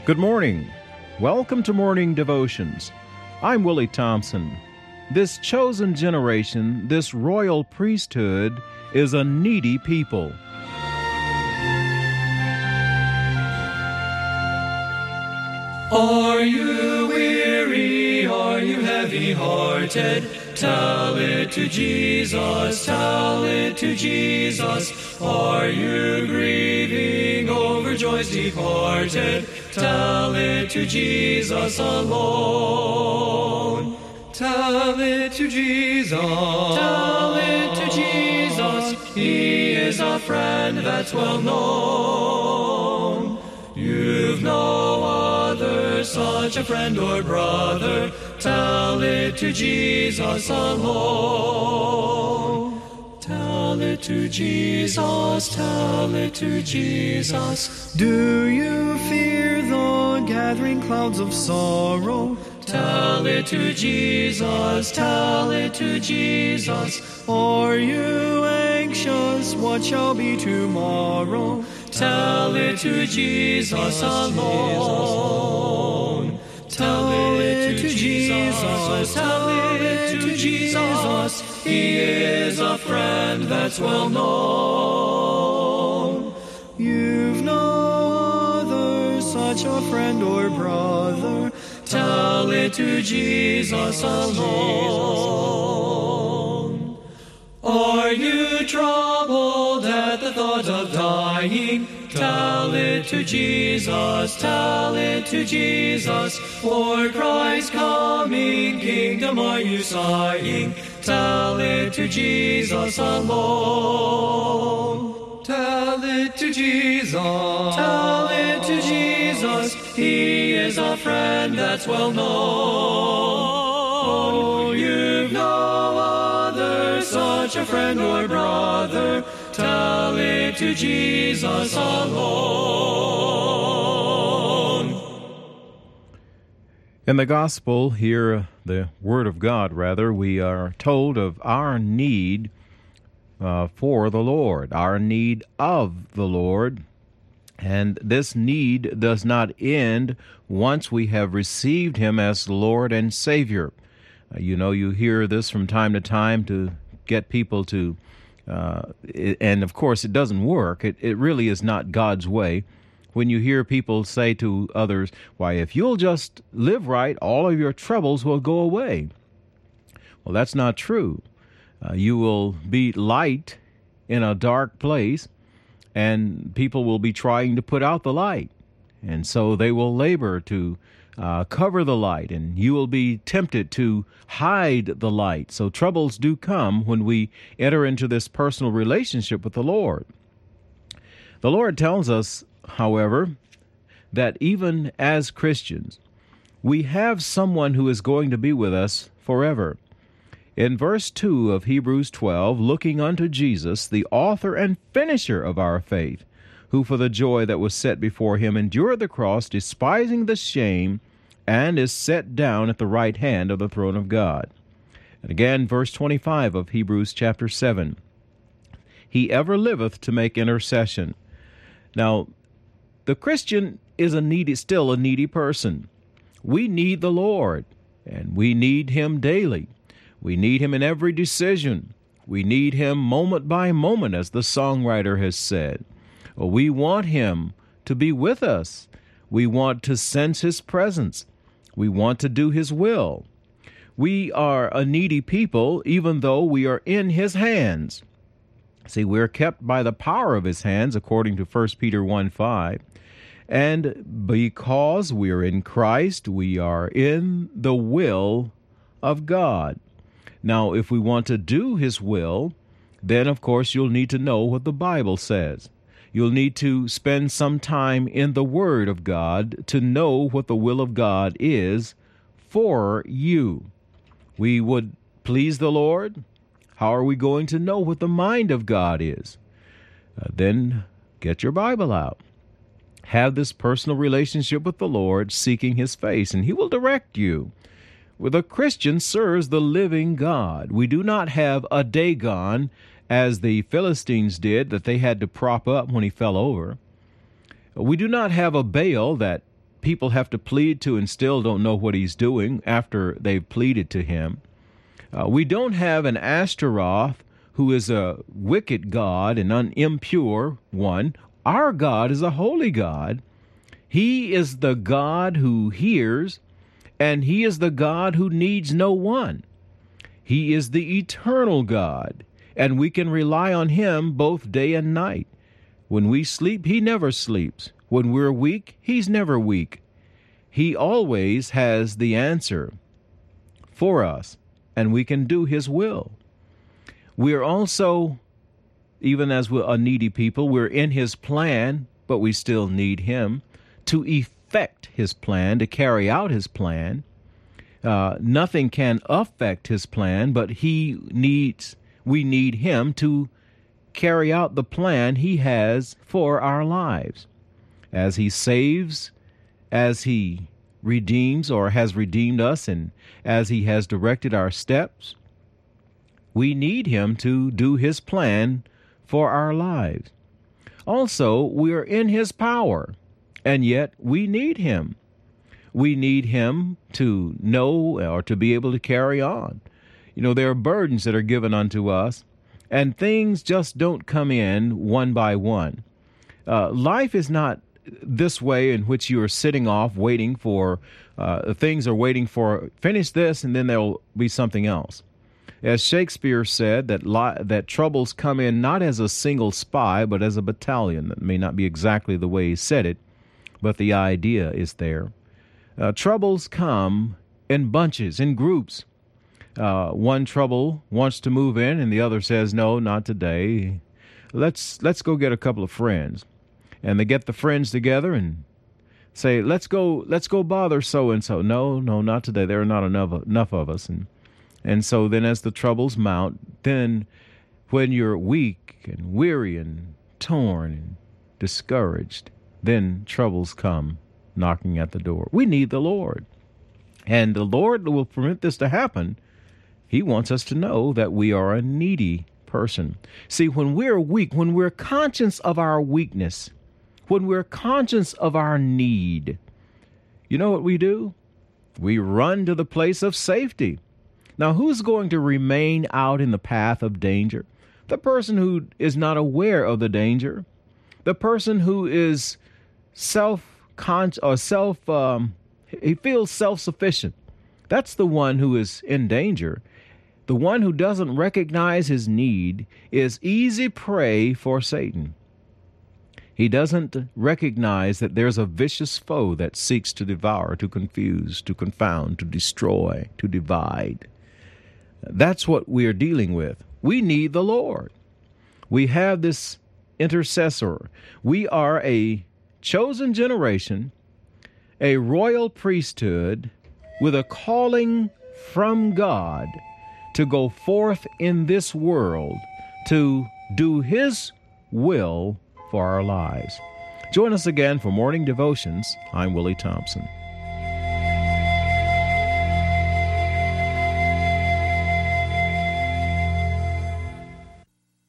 Good morning. Welcome to Morning Devotions. I'm Willie Thompson. This chosen generation, this royal priesthood, is a needy people. Are you weary? Are you heavy-hearted? Tell it to Jesus, tell it to Jesus. Are you grieving over joys departed? Tell it to Jesus alone. Tell it to Jesus. Tell it to Jesus. He is a friend that's well known. You've no other such a friend or brother. Tell it to Jesus alone. Tell it to Jesus, tell it to Jesus. Do you fear the gathering clouds of sorrow? Tell it to Jesus, tell it to Jesus. Are you anxious what shall be tomorrow? Tell it to Jesus alone. Tell it to Jesus, tell it to Jesus. He is a friend that's well known. You've no other such a friend or brother. Tell it to Jesus alone. Are you troubled at the thought of dying? Tell it to Jesus, tell it to Jesus. For Christ's coming kingdom are you sighing? Tell it to Jesus alone. Tell it to Jesus. Tell it to Jesus. He is a friend that's well known. You've no other such a friend or brother. Tell it to Jesus alone. In the gospel, here, the Word of God, rather, we are told of our need for the Lord, our need of the Lord. And this need does not end once we have received Him as Lord and Savior. You hear this from time to time to get people to, and of course it doesn't work. It really is not God's way. When you hear people say to others, why, if you'll just live right, all of your troubles will go away. Well, that's not true. You will be light in a dark place, and people will be trying to put out the light. And so they will labor to cover the light, and you will be tempted to hide the light. So troubles do come when we enter into this personal relationship with the Lord. The Lord tells us, however, that even as Christians, we have someone who is going to be with us forever. In verse 2 of Hebrews 12, looking unto Jesus, the author and finisher of our faith, who for the joy that was set before him endured the cross, despising the shame, and is set down at the right hand of the throne of God. And again, verse 25 of Hebrews chapter 7, he ever liveth to make intercession. Now, the Christian is still a needy person. We need the Lord, and we need Him daily. We need Him in every decision. We need Him moment by moment, as the songwriter has said. We want Him to be with us. We want to sense His presence. We want to do His will. We are a needy people, even though we are in His hands. See, we're kept by the power of His hands, according to 1 Peter 1:5. And because we are in Christ, we are in the will of God. Now, if we want to do His will, then, of course, you'll need to know what the Bible says. You'll need to spend some time in the Word of God to know what the will of God is for you. We would please the Lord. How are we going to know what the mind of God is? Then get your Bible out. Have this personal relationship with the Lord, seeking His face, and He will direct you. Well, the Christian serves the living God. We do not have a Dagon, as the Philistines did, that they had to prop up when he fell over. We do not have a Baal that people have to plead to and still don't know what he's doing after they've pleaded to him. We don't have an Ashtaroth who is a wicked God and an impure one. Our God is a holy God. He is the God who hears, and he is the God who needs no one. He is the eternal God, and we can rely on him both day and night. When we sleep, he never sleeps. When we're weak, he's never weak. He always has the answer for us, and we can do his will. We're also, even as we're a needy people, we're in his plan, but we still need him to effect his plan, to carry out his plan. Nothing can affect his plan, but we need him to carry out the plan he has for our lives. As he saves, as he redeems or has redeemed us, and as he has directed our steps, we need him to do his plan for our lives. Also, we are in his power, and yet we need him. We need him to know or to be able to carry on. You know, there are burdens that are given unto us, and things just don't come in one by one. Life is not this way in which you are sitting off waiting for, things are waiting for, finish this and then there'll be something else. As Shakespeare said, that troubles come in not as a single spy, but as a battalion. That may not be exactly the way he said it, but the idea is there. Troubles come in bunches, in groups. One trouble wants to move in, and the other says, "No, not today. Let's go get a couple of friends." And they get the friends together and say, "Let's go bother so and so." No, not today. There are not enough of us. And so then, as the troubles mount, then when you're weak and weary and torn and discouraged, then troubles come knocking at the door. We need the Lord. And the Lord will permit this to happen. He wants us to know that we are a needy person. See, when we're weak, when we're conscious of our weakness, when we're conscious of our need, you know what we do? We run to the place of safety. Now, who's going to remain out in the path of danger? The person who is not aware of the danger. The person who is he feels self-sufficient. That's the one who is in danger. The one who doesn't recognize his need is easy prey for Satan. He doesn't recognize that there's a vicious foe that seeks to devour, to confuse, to confound, to destroy, to divide. That's what we're dealing with. We need the Lord. We have this intercessor. We are a chosen generation, a royal priesthood with a calling from God to go forth in this world to do his will for our lives. Join us again for Morning Devotions. I'm Willie Thompson.